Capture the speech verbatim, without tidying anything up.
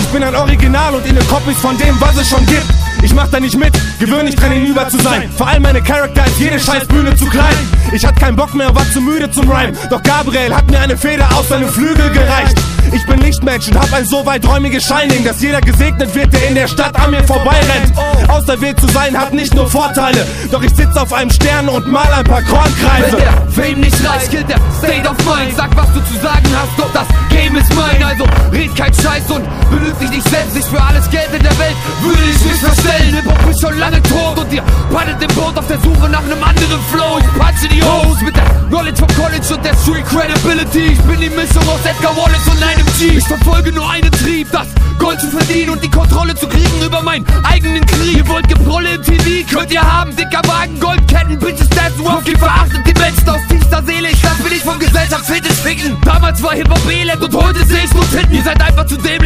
bin ein Original und ihr ne Copies von dem, was es schon gibt. Ich mach da nicht mit, gewöhn nicht dran hinüber zu sein. Vor allem meine Charakter ist jede scheiß Bühne zu klein. Ich hatte keinen Bock mehr, war zu müde zum Rhyme. Doch Gabriel hat mir eine Feder aus seinem Flügel gereicht. Ich bin Lichtmensch und hab ein so weiträumiges Shining, dass jeder gesegnet wird, der in der Stadt an mir vorbeirennt. Auserwählt zu sein hat nicht nur Vorteile, doch ich sitz auf einem Stern und mal ein paar Kornkreise. Wenn der Fame nicht reicht, killt der State of Mind. Sag, was du zu sagen hast, doch das Game ist mein. Also red kein Scheiß und belüg dich nicht selbst. Nicht für alles Geld in der Welt würde ich mich verstellen. Hip-Hop ist schon lange tot und ihr paddelt im Boot auf der Suche nach einem anderen Flow. Ich patsche die Hose mit der Knowledge vom College und der Street Credibility. Ich bin die Mischung aus Edgar Wallace und einem G. Ich verfolge nur einen Trieb, das Gold zu verdienen und die Kontrolle zu kriegen über meinen eigenen Krieg. Ihr wollt Geprolle im T V, könnt ihr haben. Dicker Wagen, Goldketten, Bitches, Dancing, Rocky, verachtet die Menschen aus tiefster Seele. Ich lass will ich von Gesellschaft fetisch ficken. Damals war Hip-Hop elend und heute seh ich nur Titten. Ihr seid einfach zu dämlich.